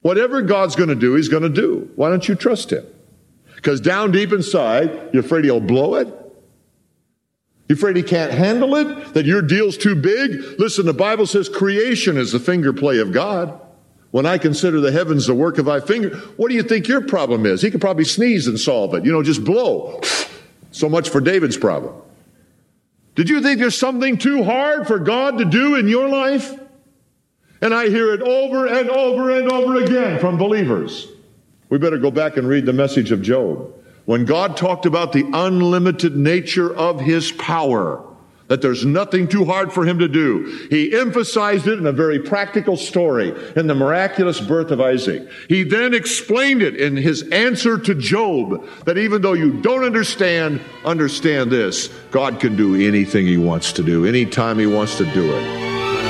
Whatever God's going to do, he's going to do. Why don't you trust him? Because down deep inside, you're afraid he'll blow it? You're afraid he can't handle it? That your deal's too big? Listen, the Bible says creation is the finger play of God. When I consider the heavens the work of thy finger, what do you think your problem is? He could probably sneeze and solve it. Just blow. So much for David's problem. Did you think there's something too hard for God to do in your life? And I hear it over and over and over again from believers. We better go back and read the message of Job. When God talked about the unlimited nature of his power, that there's nothing too hard for him to do, he emphasized it in a very practical story in the miraculous birth of Isaac. He then explained it in his answer to Job, that even though you don't understand this, God can do anything he wants to do, anytime he wants to do it.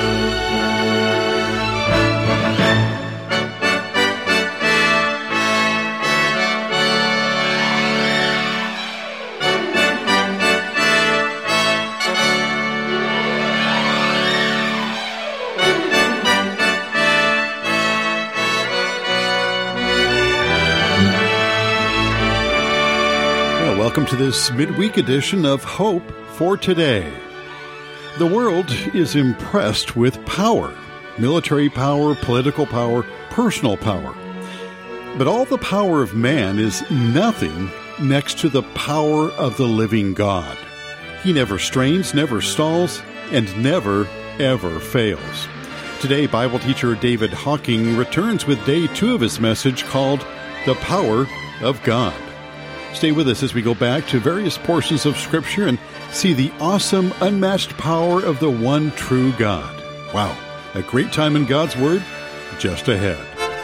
Welcome to this midweek edition of Hope for Today. The world is impressed with power, military power, political power, personal power. But all the power of man is nothing next to the power of the living God. He never strains, never stalls, and never, ever fails. Today, Bible teacher David Hocking returns with day 2 of his message called The Power of God. Stay with us as we go back to various portions of Scripture and see the awesome, unmatched power of the one true God. Wow, a great time in God's Word just ahead.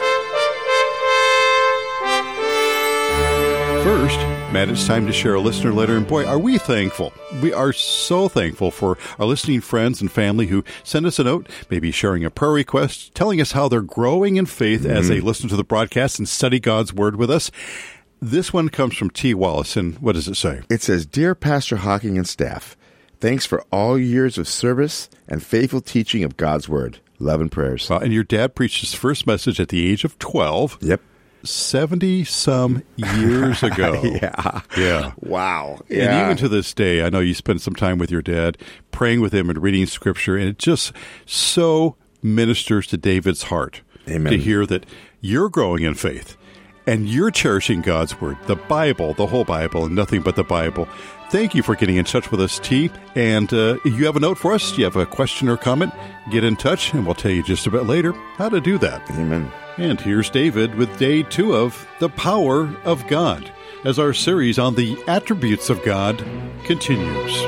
First, Matt, it's time to share a listener letter, and boy, are we thankful. We are so thankful for our listening friends and family who send us a note, maybe sharing a prayer request, telling us how they're growing in faith as they listen to the broadcast and study God's Word with us. This one comes from T. Wallace, and what does it say? It says, Dear Pastor Hocking and staff, thanks for all years of service and faithful teaching of God's Word. Love and prayers. Well, and your dad preached his first message at the age of 12. Yep. 70-some years ago. Yeah. Wow. Yeah. And even to this day, I know you spend some time with your dad, praying with him and reading Scripture, and it just so ministers to David's heart. Amen. To hear that you're growing in faith. And you're cherishing God's Word, the Bible, the whole Bible, and nothing but the Bible. Thank you for getting in touch with us, T. And you have a note for us? You have a question or comment? Get in touch, and we'll tell you just a bit later how to do that. Amen. And here's David with day 2 of The Power of God, as our series on the attributes of God continues.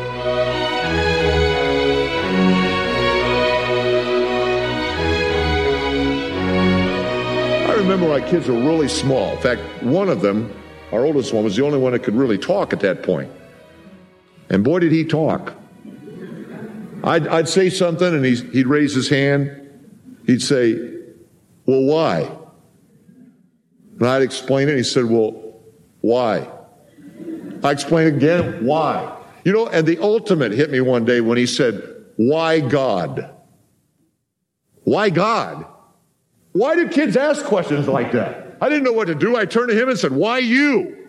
I remember my kids were really small. In fact, one of them, our oldest one, was the only one that could really talk at that point. And boy, did he talk. I'd say something, and he'd raise his hand. He'd say, well, why? And I'd explain it, and he said, well, why? I explained again, why? And the ultimate hit me one day when he said, why God? Why God? Why do kids ask questions like that? I didn't know what to do. I turned to him and said, why you?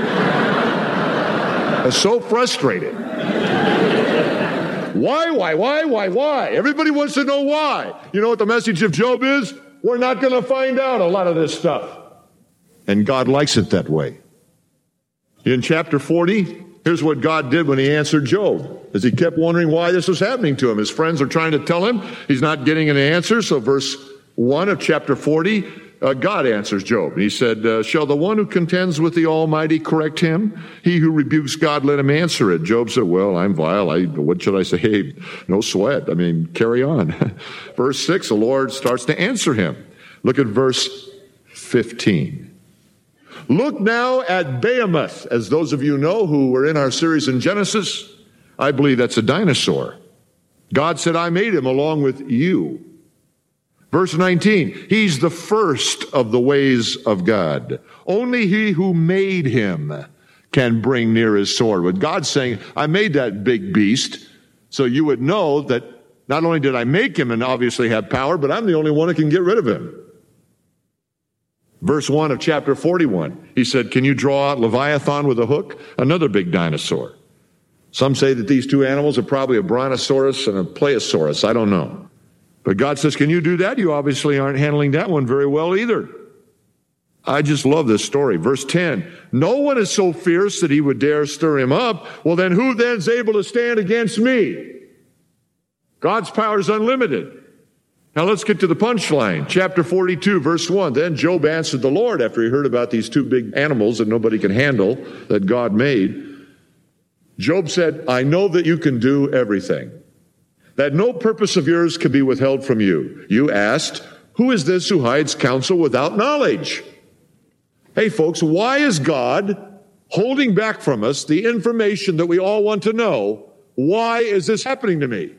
I was so frustrated. Why? Everybody wants to know why. You know what the message of Job is? We're not going to find out a lot of this stuff. And God likes it that way. In chapter 40, here's what God did when he answered Job, as he kept wondering why this was happening to him. His friends are trying to tell him he's not getting an answer, so verse 1 of chapter 40, God answers Job. He said, shall the one who contends with the Almighty correct him? He who rebukes God, let him answer it. Job said, well, I'm vile. What should I say? No sweat. Carry on. Verse 6, the Lord starts to answer him. Look at verse 15. Look now at Behemoth. As those of you know who were in our series in Genesis, I believe that's a dinosaur. God said, I made him along with you. Verse 19, he's the first of the ways of God. Only he who made him can bring near his sword. But God's saying, I made that big beast so you would know that not only did I make him and obviously have power, but I'm the only one who can get rid of him. Verse 1 of chapter 41, he said, can you draw out Leviathan with a hook? Another big dinosaur. Some say that these two animals are probably a brontosaurus and a plesiosaurus. I don't know. But God says, can you do that? You obviously aren't handling that one very well either. I just love this story. Verse 10, no one is so fierce that he would dare stir him up. Well, then who then is able to stand against me? God's power is unlimited. Now let's get to the punchline. Chapter 42, verse 1. Then Job answered the Lord after he heard about these two big animals that nobody can handle that God made. Job said, I know that you can do everything, that no purpose of yours can be withheld from you. You asked, who is this who hides counsel without knowledge? Hey folks, why is God holding back from us the information that we all want to know? Why is this happening to me?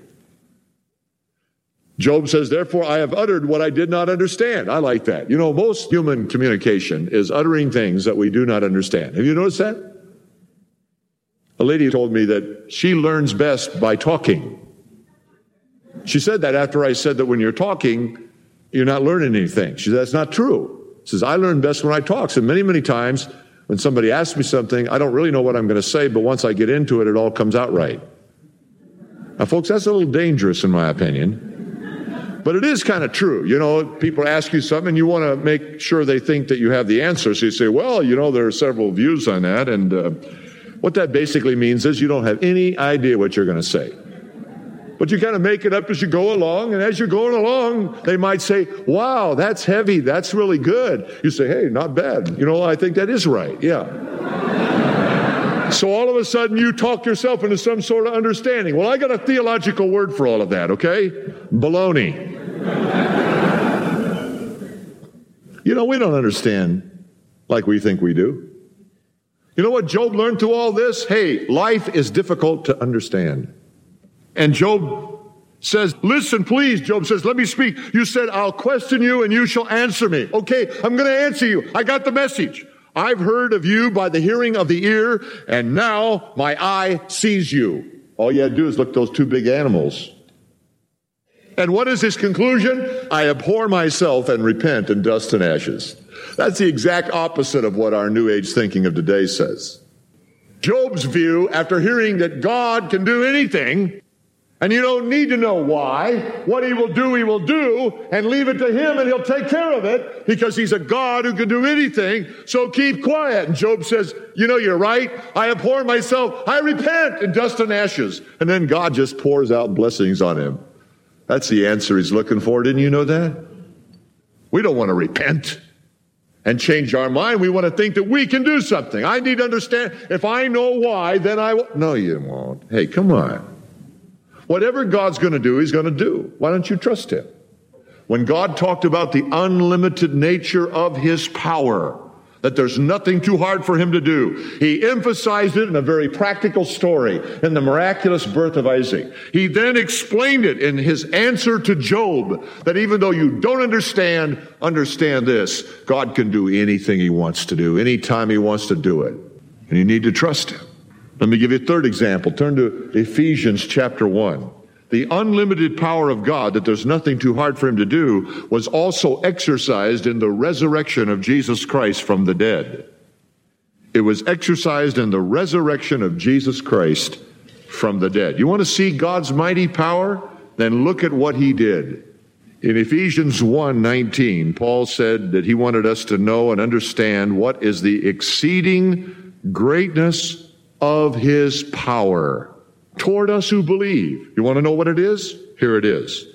Job says, therefore, I have uttered what I did not understand. I like that. You know, most human communication is uttering things that we do not understand. Have you noticed that? A lady told me that she learns best by talking. She said that after I said that when you're talking, you're not learning anything. She said, that's not true. She says, I learn best when I talk. So many times when somebody asks me something, I don't really know what I'm going to say, but once I get into it, it all comes out right. Now, folks, that's a little dangerous in my opinion. But it is kind of true. You know, people ask you something and you want to make sure they think that you have the answer. So you say, well, you know, there are several views on that. And what that basically means is you don't have any idea what you're going to say. But you kind of make it up as you go along. And as you're going along, they might say, wow, that's heavy. That's really good. You say, hey, not bad. You know, I think that is right. Yeah. So all of a sudden you talk yourself into some sort of understanding. Well, I got a theological word for all of that, okay? Baloney. You know, we don't understand like we think we do. You know what Job learned through all this? Hey, life is difficult to understand. And Job says, listen, please, Job says, let me speak. You said, I'll question you and you shall answer me. Okay, I'm going to answer you. I got the message. I've heard of you by the hearing of the ear, and now my eye sees you. All you had to do is look at those two big animals. And what is his conclusion? I abhor myself and repent in dust and ashes. That's the exact opposite of what our New Age thinking of today says. Job's view, after hearing that God can do anything, and you don't need to know why, what he will do, and leave it to him and he'll take care of it, because he's a God who can do anything, so keep quiet. And Job says, you know, you're right. I abhor myself. I repent in dust and ashes. And then God just pours out blessings on him. That's the answer he's looking for. Didn't you know that? We don't want to repent and change our mind. We want to think that we can do something. I need to understand. If I know why, then I will. No, you won't. Hey, come on. Whatever God's going to do, he's going to do. Why don't you trust him? When God talked about the unlimited nature of his power, that there's nothing too hard for him to do, he emphasized it in a very practical story in the miraculous birth of Isaac. He then explained it in his answer to Job, that even though you don't understand this, God can do anything he wants to do, anytime he wants to do it. And you need to trust him. Let me give you a third example. Turn to Ephesians chapter 1. The unlimited power of God, that there's nothing too hard for him to do, was also exercised in the resurrection of Jesus Christ from the dead. It was exercised in the resurrection of Jesus Christ from the dead. You want to see God's mighty power? Then look at what he did. In Ephesians 1:19, Paul said that he wanted us to know and understand what is the exceeding greatness of his power toward us who believe. You want to know what it is? Here it is.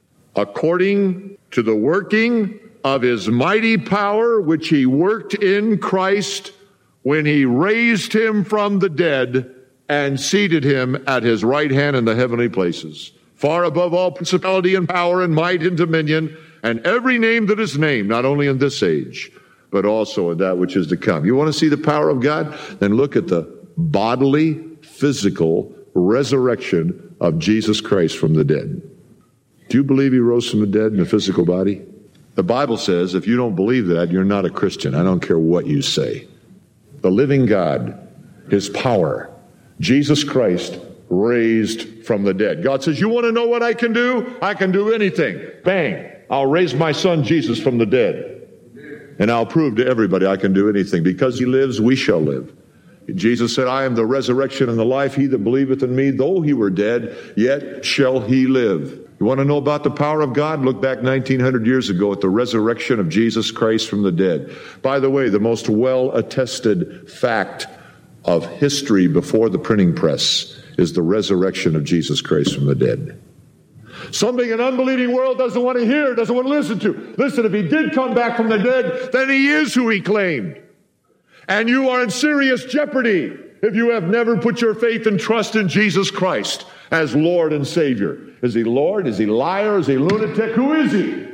According to the working of his mighty power, which he worked in Christ when he raised him from the dead and seated him at his right hand in the heavenly places, far above all principality and power and might and dominion, and every name that is named, not only in this age, but also in that which is to come. You want to see the power of God? Then look at the bodily, physical resurrection of Jesus Christ from the dead. Do you believe he rose from the dead in a physical body? The Bible says if you don't believe that, you're not a Christian. I don't care what you say. The living God, his power, Jesus Christ raised from the dead. God says, you want to know what I can do? I can do anything. Bang. I'll raise my son Jesus from the dead. And I'll prove to everybody I can do anything. Because he lives, we shall live. Jesus said, I am the resurrection and the life. He that believeth in me, though he were dead, yet shall he live. You want to know about the power of God? Look back 1900 years ago at the resurrection of Jesus Christ from the dead. By the way, the most well-attested fact of history before the printing press is the resurrection of Jesus Christ from the dead. Something an unbelieving world doesn't want to hear, doesn't want to listen to. Listen, if he did come back from the dead, then he is who he claimed. And you are in serious jeopardy if you have never put your faith and trust in Jesus Christ as Lord and Savior. Is he Lord? Is he liar? Is he lunatic? Who is he?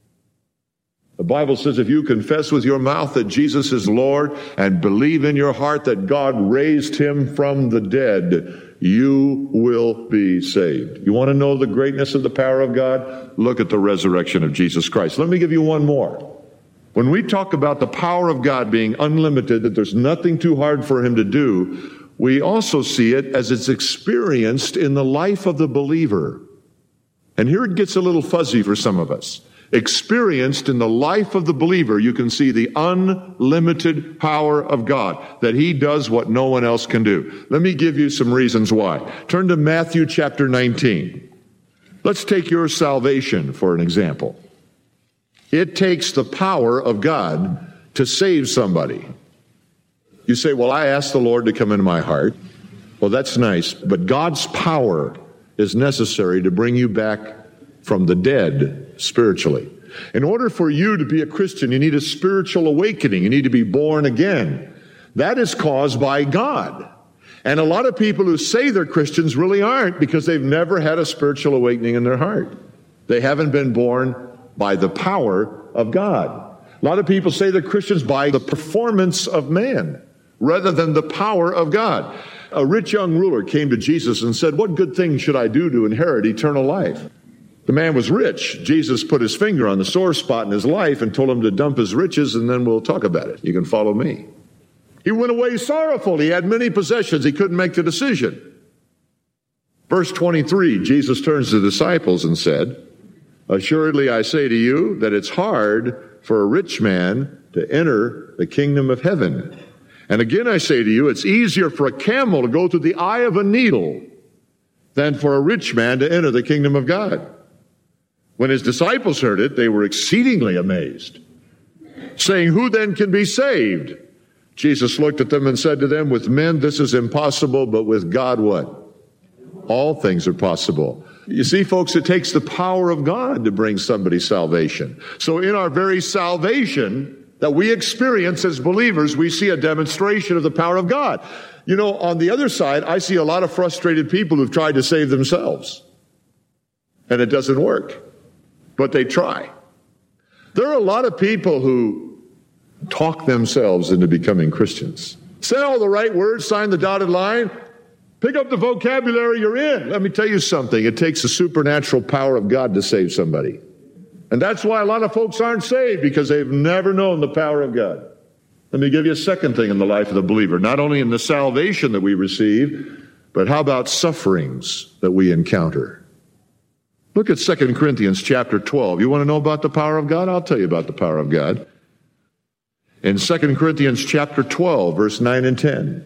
The Bible says if you confess with your mouth that Jesus is Lord and believe in your heart that God raised him from the dead, you will be saved. You want to know the greatness of the power of God? Look at the resurrection of Jesus Christ. Let me give you one more. When we talk about the power of God being unlimited, that there's nothing too hard for him to do, we also see it as it's experienced in the life of the believer. And here it gets a little fuzzy for some of us. Experienced in the life of the believer, you can see the unlimited power of God, that he does what no one else can do. Let me give you some reasons why. Turn to Matthew chapter 19. Let's take your salvation for an example. It takes the power of God to save somebody. You say, well, I asked the Lord to come into my heart. Well, that's nice, but God's power is necessary to bring you back from the dead spiritually. In order for you to be a Christian, you need a spiritual awakening. You need to be born again. That is caused by God. And a lot of people who say they're Christians really aren't, because they've never had a spiritual awakening in their heart. They haven't been born by the power of God. A lot of people say they're Christians by the performance of man rather than the power of God. A rich young ruler came to Jesus and said, what good thing should I do to inherit eternal life? The man was rich. Jesus put his finger on the sore spot in his life and told him to dump his riches, and then we'll talk about it. You can follow me. He went away sorrowful. He had many possessions. He couldn't make the decision. Verse 23, Jesus turns to the disciples and said, assuredly I say to you that it's hard for a rich man to enter the kingdom of heaven. And again I say to you, it's easier for a camel to go through the eye of a needle than for a rich man to enter the kingdom of God. When his disciples heard it, they were exceedingly amazed, saying, who then can be saved? Jesus looked at them and said to them, with men this is impossible, but with God what? All things are possible. You see, folks, it takes the power of God to bring somebody salvation. So in our very salvation that we experience as believers, we see a demonstration of the power of God. You know, on the other side, I see a lot of frustrated people who've tried to save themselves. And it doesn't work. But they try. There are a lot of people who talk themselves into becoming Christians. Say all the right words, sign the dotted line, pick up the vocabulary, you're in. Let me tell you something. It takes the supernatural power of God to save somebody. And that's why a lot of folks aren't saved, because they've never known the power of God. Let me give you a second thing in the life of the believer, not only in the salvation that we receive, but how about sufferings that we encounter? Look at 2 Corinthians chapter 12. You want to know about the power of God? I'll tell you about the power of God. In 2 Corinthians chapter 12, verse 9 and 10.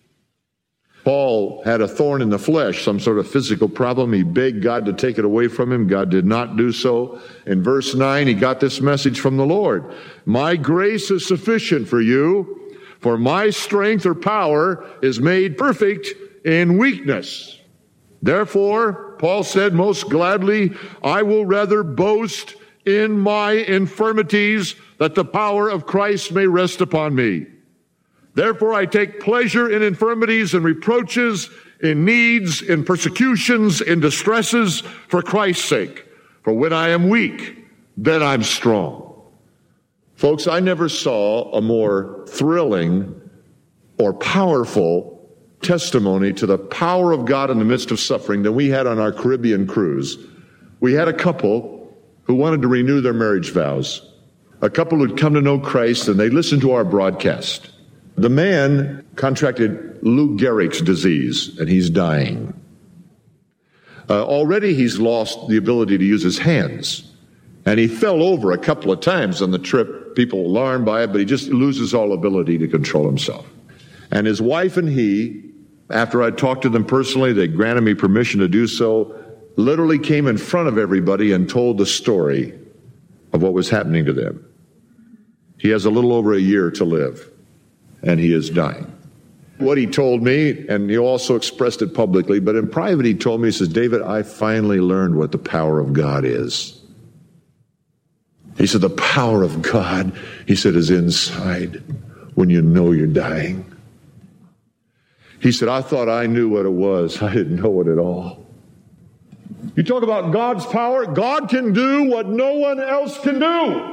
Paul had a thorn in the flesh, some sort of physical problem. He begged God to take it away from him. God did not do so. In verse 9, he got this message from the Lord. My grace is sufficient for you, for my strength or power is made perfect in weakness. Therefore, Paul said, most gladly, I will rather boast in my infirmities, that the power of Christ may rest upon me. Therefore, I take pleasure in infirmities and reproaches, in needs, in persecutions, in distresses, for Christ's sake. For when I am weak, then I'm strong. Folks, I never saw a more thrilling or powerful testimony to the power of God in the midst of suffering than we had on our Caribbean cruise. We had a couple who wanted to renew their marriage vows. A couple who'd come to know Christ, and they listened to our broadcast. The man contracted Lou Gehrig's disease, and he's dying. Already he's lost the ability to use his hands, and he fell over a couple of times on the trip people alarmed by it, but he just loses all ability to control himself. And his wife and he, after I talked to them personally, they granted me permission to do so, literally came in front of everybody and told the story of what was happening to them. He has a little over a year to live, and he is dying. What he told me, and he also expressed it publicly, but in private he told me, he says, David, I finally learned what the power of God is. He said, the power of God, he said, is inside when you know you're dying. He said, I thought I knew what it was. I didn't know it at all. You talk about God's power. God can do what no one else can do.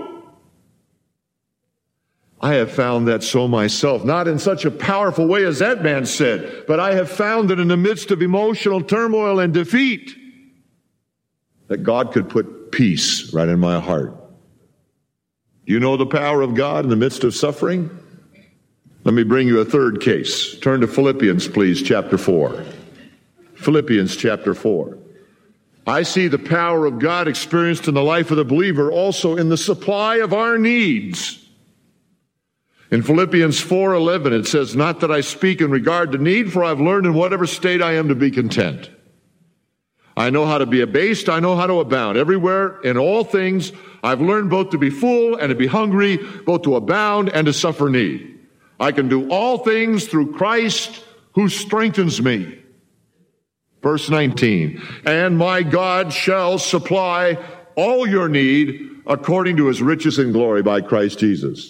I have found that so myself, not in such a powerful way as that man said, but I have found that in the midst of emotional turmoil and defeat, that God could put peace right in my heart. You know the power of God in the midst of suffering? Let me bring you a third case. Turn to Philippians, please, chapter 4. Philippians chapter 4. I see the power of God experienced in the life of the believer also in the supply of our needs. In Philippians 4:11, it says, not that I speak in regard to need, for I've learned in whatever state I am to be content. I know how to be abased, I know how to abound. Everywhere, in all things, I've learned both to be full and to be hungry, both to abound and to suffer need. I can do all things through Christ who strengthens me. Verse 19, and my God shall supply all your need according to his riches and glory by Christ Jesus.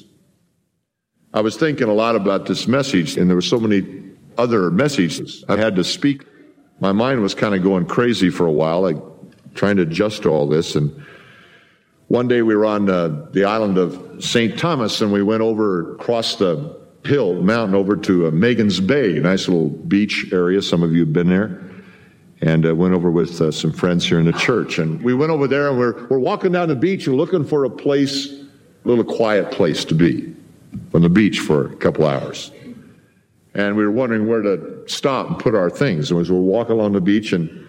I was thinking a lot about this message, and there were so many other messages I had to speak. My mind was kind of going crazy for a while, like trying to adjust to all this. And one day we were on the island of St. Thomas, and we went over across the mountain over to Megan's Bay, a nice little beach area. Some of you have been there. And went over with some friends here in the church. And we went over there, and we're walking down the beach and looking for a place, a little quiet place to be on the beach for a couple hours. And we were wondering where to stop and put our things. And as we're walking along the beach, and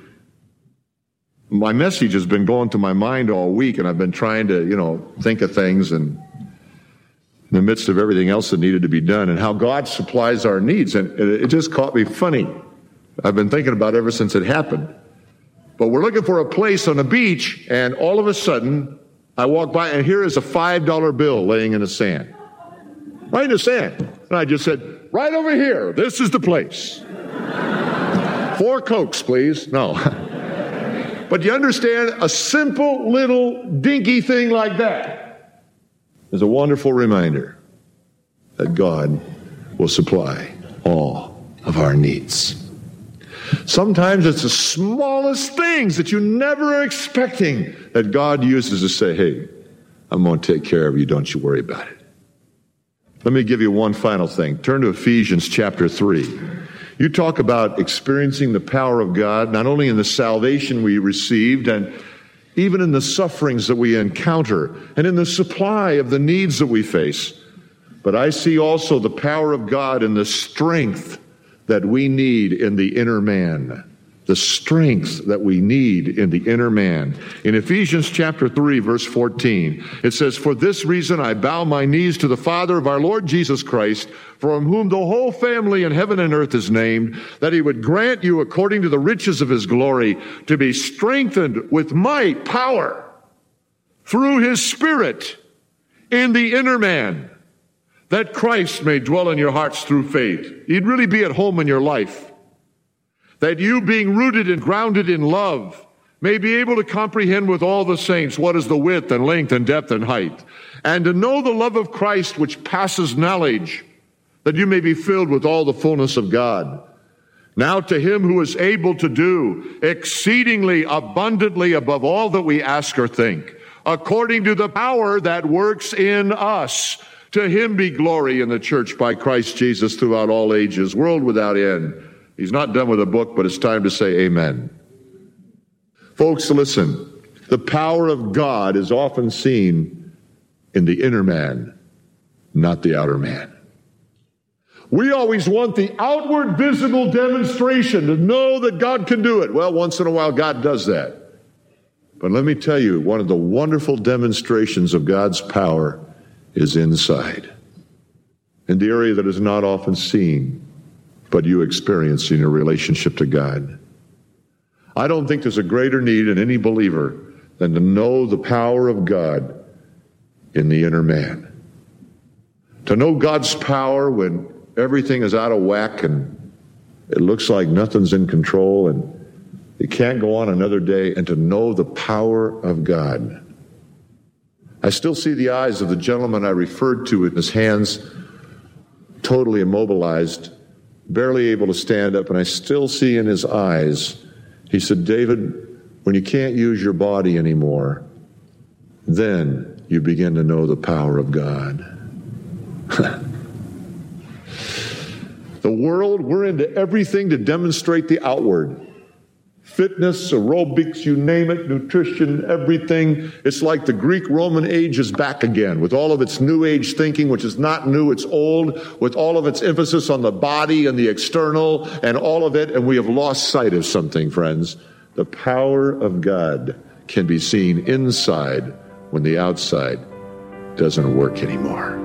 my message has been going through my mind all week, and I've been trying to, think of things and in the midst of everything else that needed to be done, and how God supplies our needs. And it just caught me funny. I've been thinking about it ever since it happened. But we're looking for a place on the beach, and all of a sudden, I walk by, and here is a $5 bill laying in the sand. Right in the sand. And I just said, right over here, this is the place. 4 Cokes, please. No. But you understand, a simple little dinky thing like that is a wonderful reminder that God will supply all of our needs. Sometimes it's the smallest things that you never are expecting that God uses to say, hey, I'm going to take care of you. Don't you worry about it. Let me give you one final thing. Turn to Ephesians chapter 3. You talk about experiencing the power of God, not only in the salvation we received, and even in the sufferings that we encounter, and in the supply of the needs that we face. But I see also the power of God in the strength that we need in the inner man. The strength that we need in the inner man. In Ephesians chapter 3, verse 14, it says, for this reason I bow my knees to the Father of our Lord Jesus Christ, from whom the whole family in heaven and earth is named, that he would grant you, according to the riches of his glory, to be strengthened with might, power, through his Spirit in the inner man, that Christ may dwell in your hearts through faith. You'd really be at home in your life. That you, being rooted and grounded in love, may be able to comprehend with all the saints what is the width and length and depth and height, and to know the love of Christ which passes knowledge, that you may be filled with all the fullness of God. Now to him who is able to do exceedingly abundantly above all that we ask or think, according to the power that works in us, to him be glory in the church by Christ Jesus throughout all ages, world without end. He's not done with the book, but it's time to say amen. Folks, listen. The power of God is often seen in the inner man, not the outer man. We always want the outward visible demonstration to know that God can do it. Well, once in a while, God does that. But let me tell you, one of the wonderful demonstrations of God's power is inside, in the area that is not often seen, but you experience in your relationship to God. I don't think there's a greater need in any believer than to know the power of God in the inner man. To know God's power when everything is out of whack and it looks like nothing's in control and you can't go on another day, and to know the power of God. I still see the eyes of the gentleman I referred to, with his hands totally immobilized, barely able to stand up, and I still see in his eyes, he said, "David, when you can't use your body anymore, then you begin to know the power of God." The world, we're into everything to demonstrate the outward. Fitness, aerobics, you name it, nutrition, everything. It's like the Greek-Roman age is back again with all of its New Age thinking, which is not new, it's old, with all of its emphasis on the body and the external and all of it, and we have lost sight of something, friends. The power of God can be seen inside when the outside doesn't work anymore.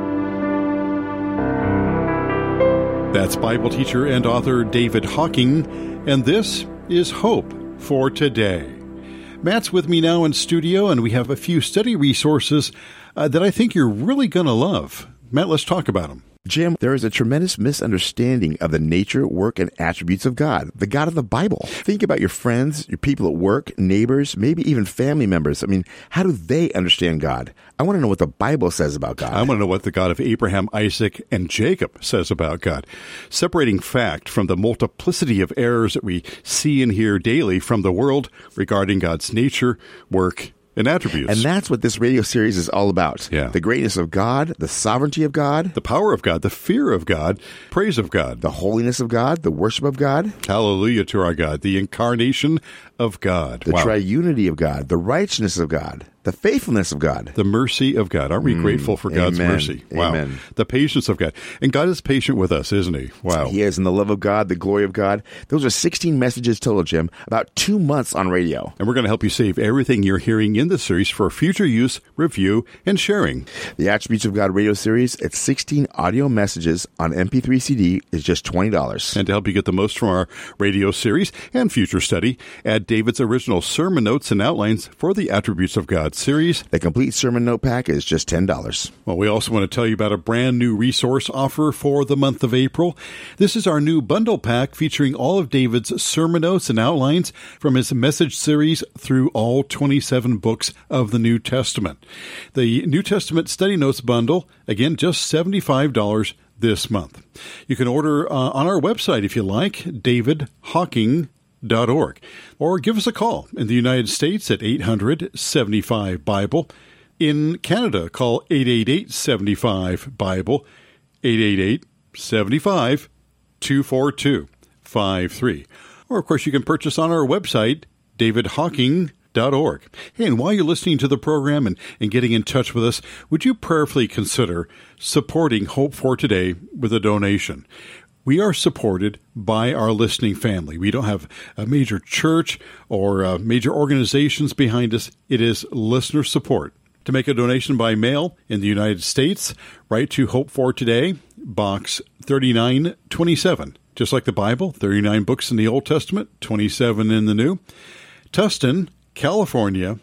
That's Bible teacher and author David Hocking, and this is Hope for Today. Matt's with me now in studio, and we have a few study resources that I think you're really going to love. Matt, let's talk about them. Jim, there is a tremendous misunderstanding of the nature, work, and attributes of God, the God of the Bible. Think about your friends, your people at work, neighbors, maybe even family members. I mean, how do they understand God? I want to know what the Bible says about God. I want to know what the God of Abraham, Isaac, and Jacob says about God. Separating fact from the multiplicity of errors that we see and hear daily from the world regarding God's nature, work, and attributes. And that's what this radio series is all about. Yeah. The greatness of God, the sovereignty of God, the power of God, the fear of God, praise of God, the holiness of God, the worship of God. Hallelujah to our God, the incarnation of God. The triunity of God, the righteousness of God, the faithfulness of God. The mercy of God. Aren't we grateful for God's mercy? Wow. Amen. The patience of God. And God is patient with us, isn't he? Wow. He is. And the love of God, the glory of God. Those are 16 messages total, Jim. About 2 months on radio. And we're going to help you save everything you're hearing in the series for future use, review, and sharing. The Attributes of God radio series, it's 16 audio messages on MP3 CD, is just $20. And to help you get the most from our radio series and future study, add David's original sermon notes and outlines for the Attributes of God series. The complete sermon note pack is just $10. Well, we also want to tell you about a brand new resource offer for the month of April. This is our new bundle pack featuring all of David's sermon notes and outlines from his message series through all 27 books of the New Testament. The New Testament Study Notes bundle, again, just $75 this month. You can order on our website if you like, davidhocking.org, or give us a call in the United States at 800-75-BIBLE. In Canada, call 888-75-BIBLE, 888-75-242-53. Or, of course, you can purchase on our website, davidhocking.org. Hey, and while you're listening to the program and getting in touch with us, would you prayerfully consider supporting Hope for Today with a donation? We are supported by our listening family. We don't have a major church or major organizations behind us. It is listener support. To make a donation by mail in the United States, write to Hope for Today, Box 3927. Just like the Bible, 39 books in the Old Testament, 27 in the New. Tustin, California,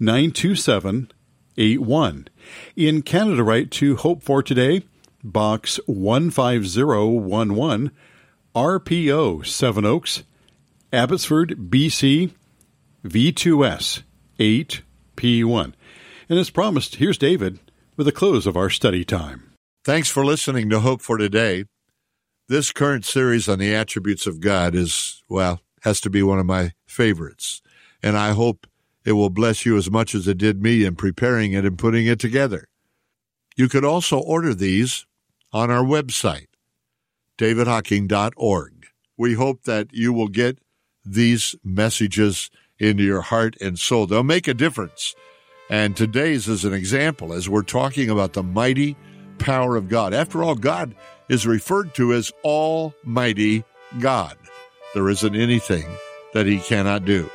92781. In Canada, write to Hope for Today, Box 15011, RPO 7 Oaks, Abbotsford, BC, V2S 8P1. And as promised, here's David with the close of our study time. Thanks for listening to Hope for Today. This current series on the attributes of God has to be one of my favorites. And I hope it will bless you as much as it did me in preparing it and putting it together. You could also order these on our website, davidhocking.org. We hope that you will get these messages into your heart and soul. They'll make a difference. And today's is an example as we're talking about the mighty power of God. After all, God is referred to as Almighty God. There isn't anything that he cannot do,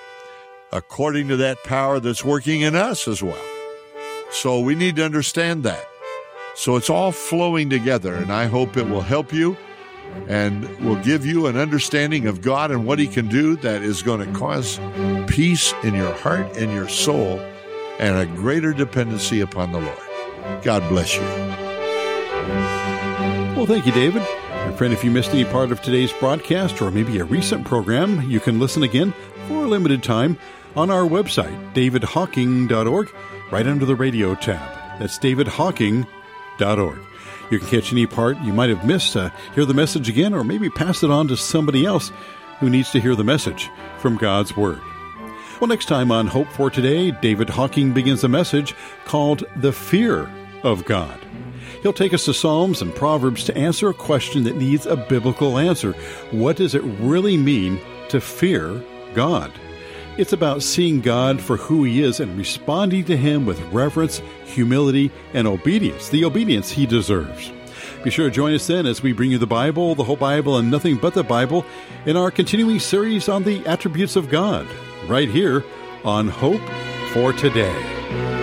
according to that power that's working in us as well. So we need to understand that. So it's all flowing together, and I hope it will help you and will give you an understanding of God and what He can do that is going to cause peace in your heart and your soul and a greater dependency upon the Lord. God bless you. Well, thank you, David. And friend, if you missed any part of today's broadcast or maybe a recent program, you can listen again for a limited time on our website, davidhawking.org, right under the radio tab. That's davidhawking.org. You can catch any part you might have missed, hear the message again, or maybe pass it on to somebody else who needs to hear the message from God's Word. Well, next time on Hope for Today, David Hawking begins a message called The Fear of God. He'll take us to Psalms and Proverbs to answer a question that needs a biblical answer. What does it really mean to fear God? It's about seeing God for who He is and responding to Him with reverence, humility, and obedience, the obedience He deserves. Be sure to join us then as we bring you the Bible, the whole Bible, and nothing but the Bible in our continuing series on the attributes of God, right here on Hope for Today.